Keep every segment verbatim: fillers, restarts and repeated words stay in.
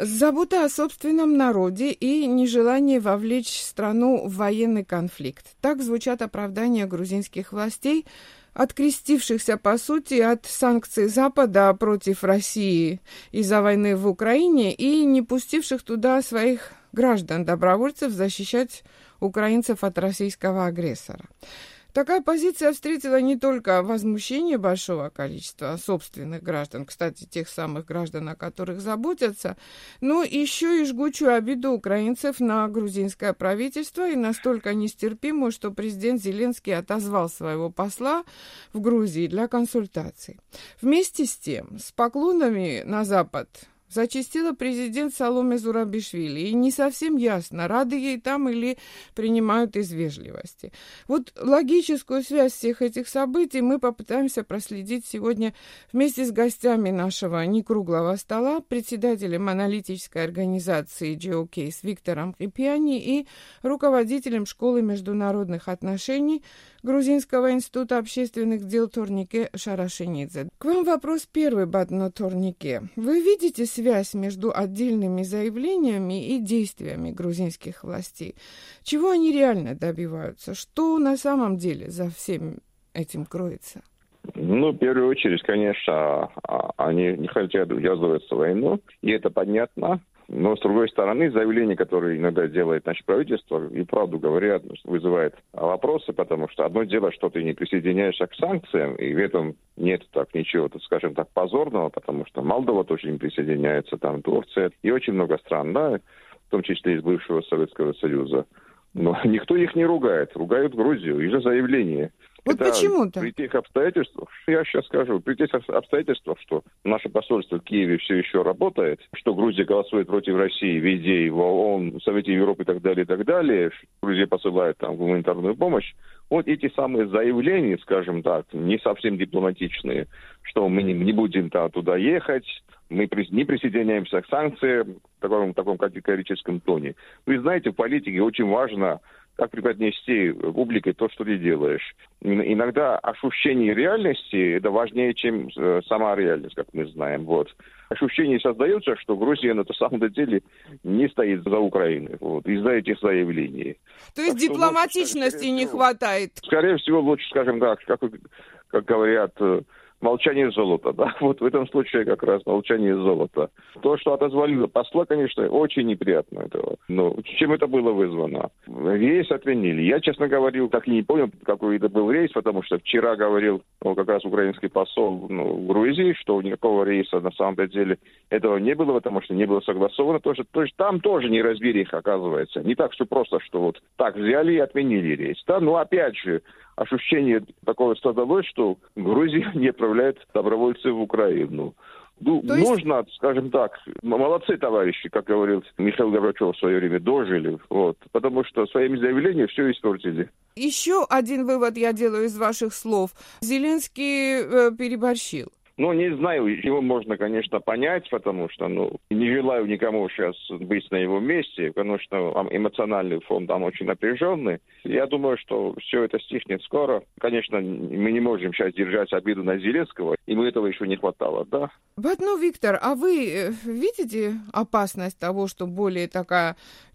Забота о собственном народе и нежелание вовлечь страну в военный конфликт. Так звучат оправдания грузинских властей, открестившихся, по сути, от санкций Запада против России из-за войны в Украине и не пустивших туда своих граждан-добровольцев защищать украинцев от российского агрессора. Такая позиция встретила не только возмущение большого количества собственных граждан, кстати, тех самых граждан, о которых заботятся, но еще и жгучую обиду украинцев на грузинское правительство и настолько нестерпимую, что президент Зеленский отозвал своего посла в Грузии для консультаций. Вместе с тем, с поклонами на Запад зачастила президент Саломе Зурабишвили, и не совсем ясно, рады ей там или принимают из вежливости. Вот логическую связь всех этих событий мы попытаемся проследить сегодня вместе с гостями нашего некруглого стола, председателем аналитической организации GeoCase Виктором Хрипьяни и руководителем школы международных отношений Грузинского института общественных дел Торнике Шарашенидзе. К вам вопрос первый, Батно Торнике. Вы видите связь между отдельными заявлениями и действиями грузинских властей? Чего они реально добиваются? Что на самом деле за всем этим кроется? Ну, в первую очередь, конечно, они не хотят ввязываться в войну, и это понятно. Но, с другой стороны, заявления, которые иногда делает наше правительство, и правду говорят, вызывает вопросы, потому что одно дело, что ты не присоединяешься к санкциям, и в этом нет так ничего, так, скажем так, позорного, потому что Молдова тоже не присоединяется, там Турция, и очень много стран, да, в том числе из бывшего Советского Союза. Но никто их не ругает, ругают Грузию из-за заявления. Вот это почему-то? При тех обстоятельствах, я сейчас скажу, при тех обстоятельствах, что наше посольство в Киеве все еще работает, что Грузия голосует против России везде, в ООН, в Совете Европы и так далее, и так далее, что Грузия посылает там гуманитарную помощь, вот эти самые заявления, скажем так, не совсем дипломатичные, что мы не, не будем там, туда ехать, мы не присоединяемся к санкциям в таком, в таком категорическом тоне. Вы знаете, в политике очень важно, как преподнести публике то, что ты делаешь. Иногда ощущение реальности – это важнее, чем сама реальность, как мы знаем. Вот. Ощущение создается, что Грузия на самом деле не стоит за Украиной вот, из-за этих заявлений. То есть так дипломатичности лучше, не всего, хватает? Скорее всего, лучше, скажем так, как, как говорят, молчание золота, да, вот в этом случае как раз молчание золота. То, что отозвали посла, конечно, очень неприятно этого. Но чем это было вызвано? Рейс отменили. Я, честно говоря, так и не понял, какой это был рейс, потому что вчера говорил ну, как раз украинский посол ну, в Грузии, что никакого рейса на самом деле этого не было, потому что не было согласовано. То, что, то есть там тоже неразбериха, оказывается. Не так все просто, что вот так взяли и отменили рейс. Да? Но опять же, ощущение такое создалось, что Грузия не отправляет добровольцев в Украину. Ну, То есть... нужно, скажем так, молодцы, товарищи, как говорил Михаил Горбачев в свое время, дожили, вот, потому что своими заявлениями все испортили. Еще один вывод я делаю из ваших слов. Зеленский э, переборщил. Ну, не знаю, его можно, конечно, понять, потому что, ну, не желаю никому сейчас быть на его месте, потому что эмоциональный фон там очень напряженный. Я думаю, что все это стихнет скоро. Конечно, мы не можем сейчас держать обиду на Зеленского, ему этого еще не хватало, да? Батно, Виктор, а вы видите опасность того, что более такая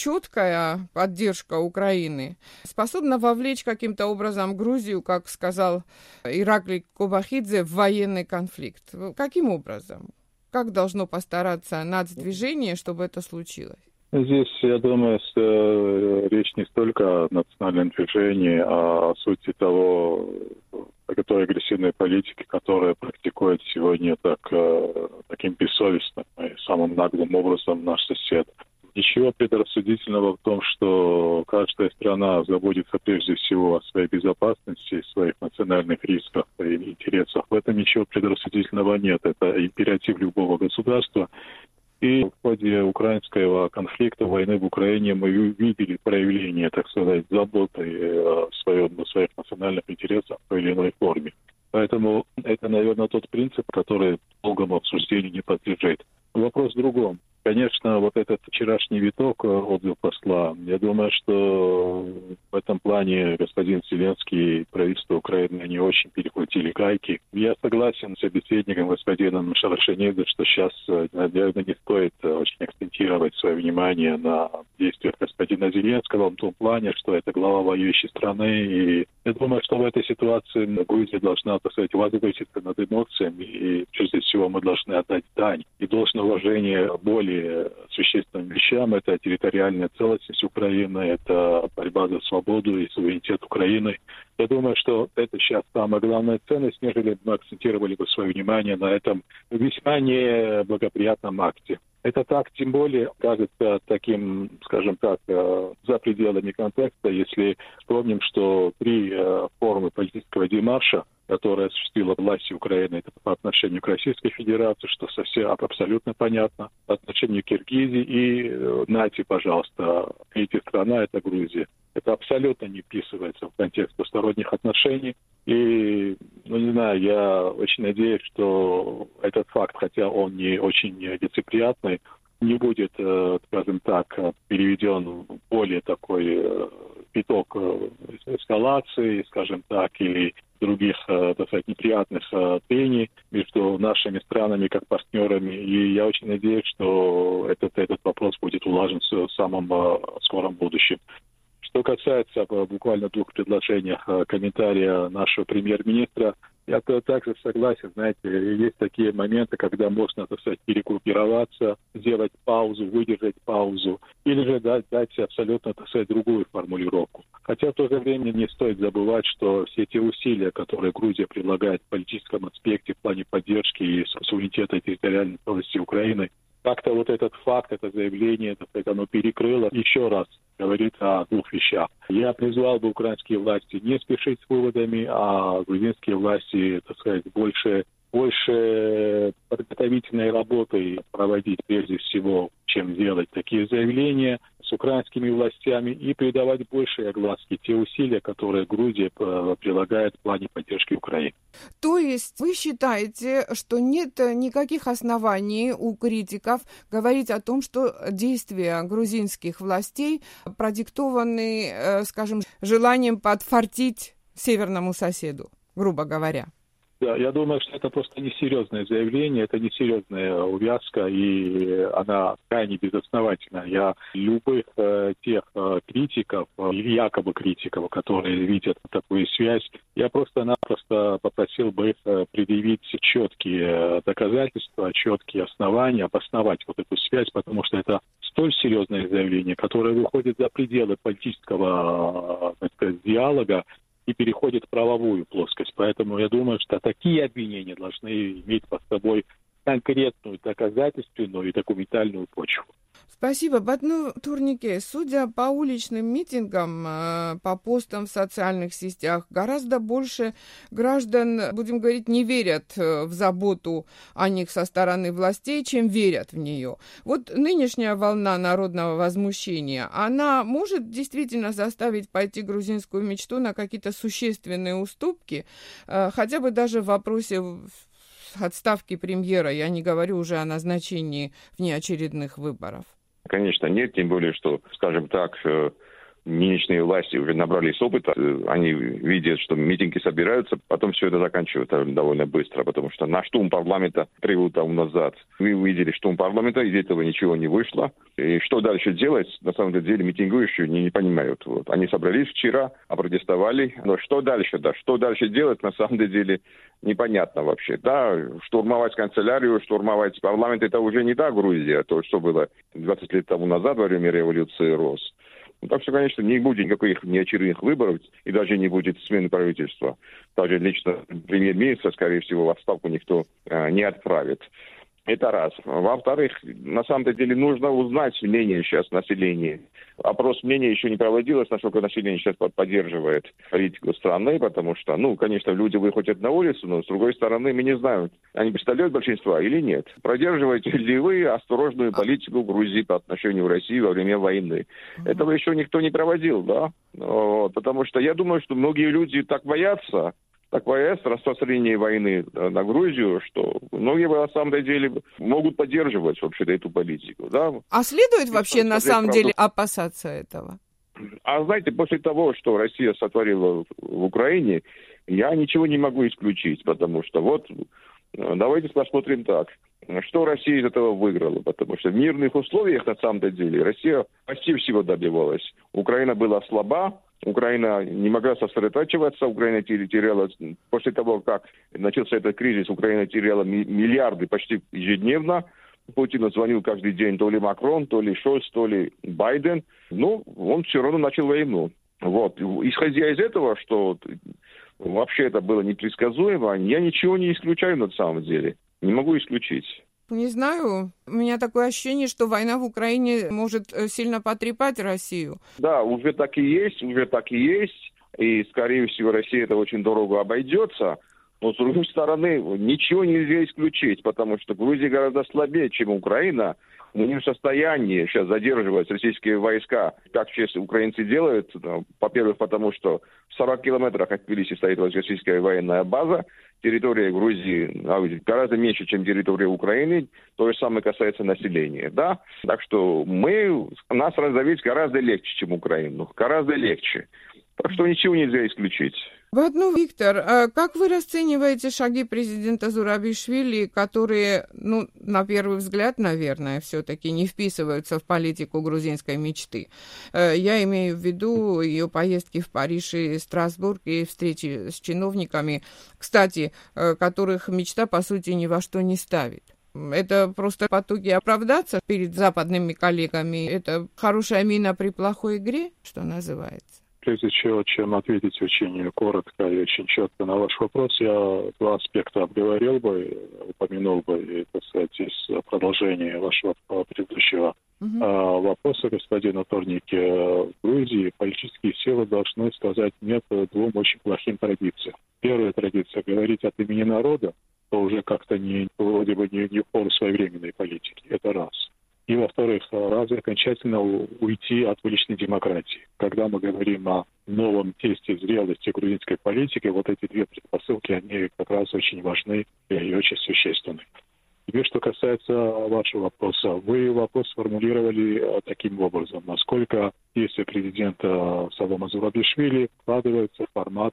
четкая поддержка Украины способна вовлечь каким-то образом Грузию, как сказал Ираклий Кобахидзе, в военный конфликт? Каким образом? Как должно постараться нацдвижение, чтобы это случилось? Здесь, я думаю, речь не столько о национальном движении, а о сути того, о той агрессивной политике, которая практикует сегодня так, таким бессовестным и самым наглым образом наш сосед. Ничего предрассудительного в том, что каждая страна заботится прежде всего о своей безопасности, своих национальных рисках и интересах. В этом ничего предрассудительного нет. Это императив любого государства. И в ходе украинского конфликта, войны в Украине, мы видели проявление, так сказать, заботы о, своем, о своих национальных интересах в той или иной форме. Поэтому это, наверное, тот принцип, который долгому обсуждению не подлежит. Вопрос в другом. Конечно, вот этот вчерашний виток, отзыв посла, я думаю, что в этом плане господин Зеленский и правительство Украины не очень перехватили гайки. Я согласен с собеседником, господином Шарашенидзе, что сейчас, наверное, не стоит очень акцентировать внимание на действия господина Зеленского в том плане, что это глава воюющей страны. И я думаю, что в этой ситуации Грузия должна, так сказать, возвыситься над эмоциями. И прежде всего мы должны отдать дань и должное уважение более существенным вещам. Это территориальная целостность Украины, это борьба за свободу и суверенитет Украины. Я думаю, что это сейчас самая главная ценность, нежели мы акцентировали бы свое внимание на этом весьма неблагоприятном акте. Этот акт тем более кажется таким, скажем так, за пределами контекста, если вспомним, что три формы политического демарша, которая осуществила власть Украины, это по отношению к Российской Федерации, что совсем абсолютно понятно, по отношению к Киргизии и нате, пожалуйста, третья страна, это Грузия. Это абсолютно не вписывается в контекст двусторонних отношений. И, ну не знаю, я очень надеюсь, что этот факт, хотя он не очень лицеприятный, не будет, скажем так, переведен в более такой виток эскалации, скажем так, или других, так сказать, неприятных трений между нашими странами как партнерами. И я очень надеюсь, что этот, этот вопрос будет улажен в самом скором будущем. Что касается буквально двух предложениях комментария нашего премьер-министра, я также согласен, знаете, есть такие моменты, когда можно, так сказать, перегруппироваться, сделать паузу, выдержать паузу, или же дать, дать абсолютно, так сказать, другую формулировку. Хотя в то же время не стоит забывать, что все те усилия, которые Грузия предлагает в политическом аспекте, в плане поддержки и суверенитета и территориальной целостности Украины, как-то вот этот факт, это заявление, так сказать, оно перекрыло еще раз говорит о двух вещах. Я призвал бы украинские власти не спешить с выводами, а грузинские власти, так сказать, больше, больше подготовительной работы проводить прежде всего, чем делать такие заявления с украинскими властями и придавать большей огласке те усилия, которые Грузия прилагает в плане поддержки Украины. То есть вы считаете, что нет никаких оснований у критиков говорить о том, что действия грузинских властей продиктованы, скажем, желанием подфартить северному соседу, грубо говоря? Да, я думаю, что это просто несерьезное заявление, это несерьезная увязка, и она крайне безосновательна. Я любых э, тех э, критиков, э, якобы критиков, которые видят такую связь, я просто-напросто попросил бы их э, предъявить четкие доказательства, четкие основания, обосновать вот эту связь, потому что это столь серьезное заявление, которое выходит за пределы политического, так сказать, диалога, и переходит в правовую плоскость. Поэтому я думаю, что такие обвинения должны иметь под собой конкретную доказательственную и документальную почву. Спасибо. В одном турнике, судя по уличным митингам, по постам в социальных сетях, гораздо больше граждан, будем говорить, не верят в заботу о них со стороны властей, чем верят в нее. Вот нынешняя волна народного возмущения, она может действительно заставить пойти грузинскую мечту на какие-то существенные уступки, хотя бы даже в вопросе отставки премьера, я не говорю уже о назначении внеочередных выборов. Конечно, нет, тем более, что, скажем так, нынешние власти уже набрались опыта, они видят, что митинги собираются, потом все это заканчивается довольно быстро, потому что на штурм парламента три года тому назад вы увидели штурм парламента, из этого ничего не вышло. И что дальше делать, на самом деле, митингующие не, не понимают. Вот. Они собрались вчера, опротестовали, но что дальше, да, что дальше делать, на самом деле, непонятно вообще. Да, штурмовать канцелярию, штурмовать парламент, это уже не та Грузия, то, что было двадцать лет тому назад во время революции РОС. Ну, так что, конечно, не будет никаких неочередных выборов и даже не будет смены правительства. Даже лично премьер-министра, скорее всего, в отставку никто э, не отправит. Это раз. Во-вторых, на самом-то деле нужно узнать мнение сейчас населения. Опрос мнения еще не проводилось, насколько население сейчас поддерживает политику страны, потому что, ну, конечно, люди выходят на улицу, но, с другой стороны, мы не знаем, они представляют большинство или нет. Продерживаете ли вы осторожную политику Грузии по отношению к России во время войны? Mm-hmm. Этого еще никто не проводил, да? Вот, потому что я думаю, что многие люди так боятся, такое распространение войны на Грузию, что многие на самом деле могут поддерживать вообще-то эту политику. Да? А следует вообще на самом деле опасаться этого? А знаете, после того, что Россия сотворила в Украине, я ничего не могу исключить, потому что вот давайте посмотрим так. что Россия из этого выиграла, потому что в мирных условиях, на самом-то деле, Россия почти всего добивалась. Украина была слаба, Украина не могла сосредотачиваться, Украина теряла, после того, как начался этот кризис, Украина теряла миллиарды почти ежедневно. Путину звонил каждый день то ли Макрон, то ли Шольц, то ли Байден. Ну, он все равно начал войну. Вот. Исходя из этого, что вообще это было непредсказуемо, я ничего не исключаю на самом деле. Не могу исключить. Не знаю. У меня такое ощущение, что война в Украине может сильно потрепать Россию. Да, уже так и есть, уже так и есть. И, скорее всего, Россия это очень дорого обойдется. Но, с другой стороны, ничего нельзя исключить, потому что Грузия гораздо слабее, чем Украина. Мы не в состоянии сейчас задерживать российские войска, как сейчас украинцы делают. Во-первых, потому что в сорока километрах от Тбилиси стоит российская военная база. Территория Грузии гораздо меньше, чем территория Украины. То же самое касается населения. Да? Так что мы, нас раздавить гораздо легче, чем Украину. Гораздо легче. Так что ничего нельзя исключить. Ну, Виктор, как вы расцениваете шаги президента Зурабишвили, которые, ну, на первый взгляд, наверное, все-таки не вписываются в политику грузинской мечты? Я имею в виду ее поездки в Париж и Страсбург и встречи с чиновниками, кстати, которых мечта, по сути, ни во что не ставит. Это просто потуги оправдаться перед западными коллегами. Это хорошая мина при плохой игре, что называется. Прежде всего, чем ответить очень коротко и очень четко на ваш вопрос, я два аспекта обговорил бы, упомянул бы, так сказать, из продолжения вашего предыдущего uh-huh. а, вопроса господина Торники. В Грузии политические силы должны сказать нет двум очень плохим традициям. Первая традиция — говорить от имени народа, то уже как-то не, вроде бы не, не в пору своевременной политики. Это раз. И, во-вторых, разве окончательно уйти от уличной демократии. Когда мы говорим о новом тесте зрелости грузинской политики, вот эти две предпосылки, они как раз очень важны и очень существенны. Теперь, что касается вашего вопроса, вы вопрос сформулировали таким образом. Насколько действия президента Салома Зурабишвили вкладываются в формат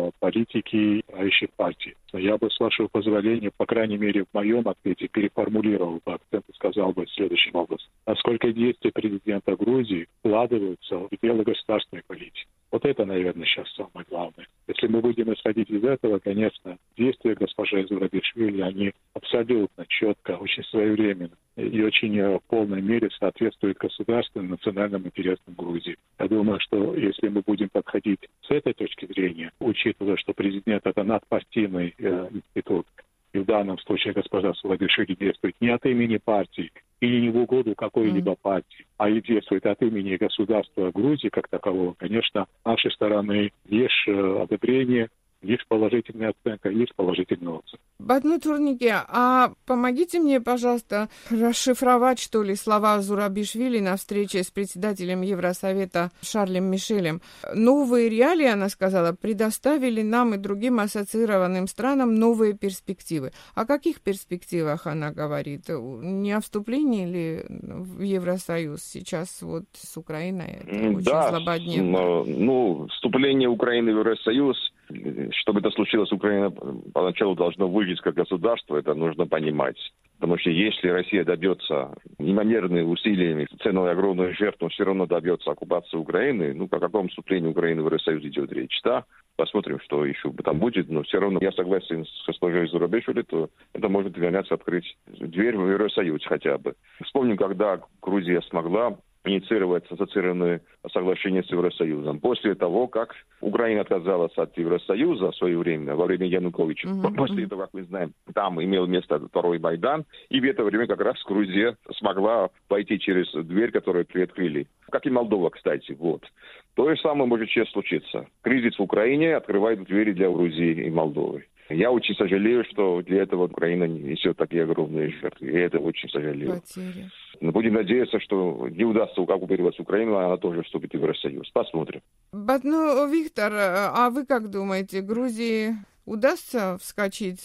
политики правящей партии? Я бы, с вашего позволения, по крайней мере, в моем ответе переформулировал бы акцент и сказал бы следующим образом. Насколько действия президента Грузии вкладываются в дело государственной политики? Вот это, наверное, сейчас самое главное. Если мы будем исходить из этого, конечно, действия госпожи Зурабишвили, они абсолютно четко, очень своевременно и очень в полной мере соответствуют государственным национальным интересам Грузии. Я думаю, что если мы будем подходить с этой точки зрения, учитывая, что президент — это надпартийный э, институт, и в данном случае госпожа Зурабишвили действует не от имени партии или не в угоду какой-либо партии, а и действует от имени государства Грузии как такового, конечно, с нашей стороны есть одобрение, есть положительная оценка, есть положительный отзыв. Батну Турнике, а помогите мне, пожалуйста, расшифровать, что ли, слова Зурабишвили на встрече с председателем Евросовета Шарлем Мишелем. Новые реалии, она сказала, предоставили нам и другим ассоциированным странам новые перспективы. О каких перспективах она говорит? Не о вступлении ли в Евросоюз? Сейчас вот с Украиной это очень да, злободневно. Ну, вступление Украины в Евросоюз, чтобы это случилось, Украина поначалу должна выжить как государство, это нужно понимать. Потому что если Россия добьется неимоверными усилиями, ценой огромную жертву, все равно добьется оккупации Украины, ну, о каком вступлении Украины в Евросоюз идет речь, да? Посмотрим, что еще там будет, но все равно я согласен с госпожой Зурабишвили, то это может гоняться открыть дверь в Евросоюз хотя бы. Вспомним, когда Грузия смогла инициировать ассоциированное соглашение с Евросоюзом. После того, как Украина отказалась от Евросоюза в свое время, во время Януковича, uh-huh, после uh-huh. этого, как мы знаем, там имел место второй Майдан, и в это время как раз Грузия смогла пойти через дверь, которую приоткрыли. Как и Молдова, кстати. Вот. То же самое может сейчас случиться. Кризис в Украине открывает двери для Грузии и Молдовы. Я очень сожалею, что для этого Украина несет такие огромные жертвы. Я это очень сожалею. Потери. Но будем надеяться, что не удастся оккупировать Украину, а она тоже вступит в Евросоюз. Посмотрим. Ну, Виктор, а вы как думаете, Грузии удастся вскочить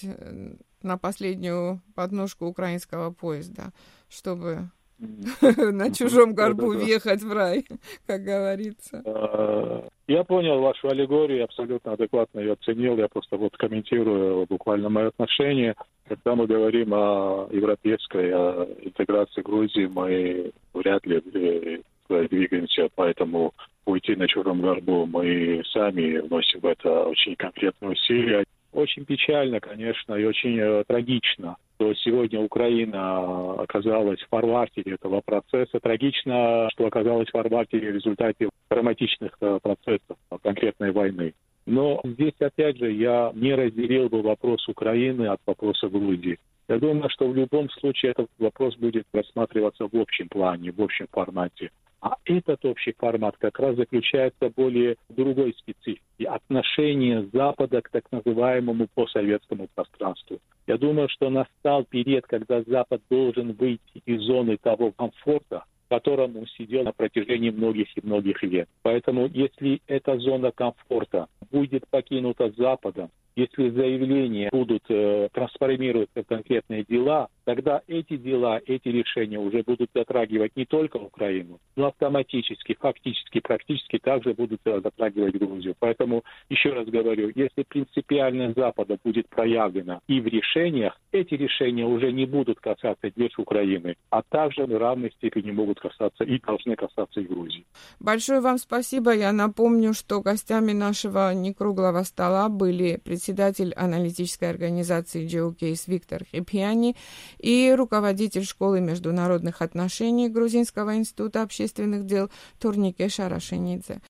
на последнюю подножку украинского поезда, чтобы на чужом горбу въехать в рай, как говорится? Я понял вашу аллегорию, абсолютно адекватно ее оценил. Я просто вот комментирую буквально мое отношение. Когда мы говорим о европейской о интеграции Грузии, мы вряд ли двигаемся по этому пути на чужом горбу. Мы сами вносим в это очень конкретные усилия. Очень печально, конечно, и очень э, трагично, что сегодня Украина оказалась в фарватере этого процесса. Трагично, что оказалась в фарватере в результате драматичных э, процессов конкретной войны. Но здесь, опять же, я не разделил бы вопрос Украины от вопроса Грузии. Я думаю, что в любом случае этот вопрос будет рассматриваться в общем плане, в общем формате. А этот общий формат как раз заключается более в другой специфике. Отношение Запада к так называемому постсоветскому пространству. Я думаю, что настал период, когда Запад должен выйти из зоны того комфорта, в котором он сидел на протяжении многих и многих лет. Поэтому, если эта зона комфорта будет покинута Западом, если заявления будут э, трансформироваться в конкретные дела, тогда эти дела, эти решения уже будут затрагивать не только Украину, но автоматически, фактически, практически также будут затрагивать Грузию. Поэтому, еще раз говорю, если принципиальность Запада будет проявлена и в решениях, эти решения уже не будут касаться лишь Украины, а также в равной степени могут касаться и должны касаться и Грузии. Большое вам спасибо. Я напомню, что гостями нашего некруглого стола были председатель аналитической организации Geocase Виктор Хепьяни и руководитель школы международных отношений Грузинского института общественных дел Турнике Шарашенидзе.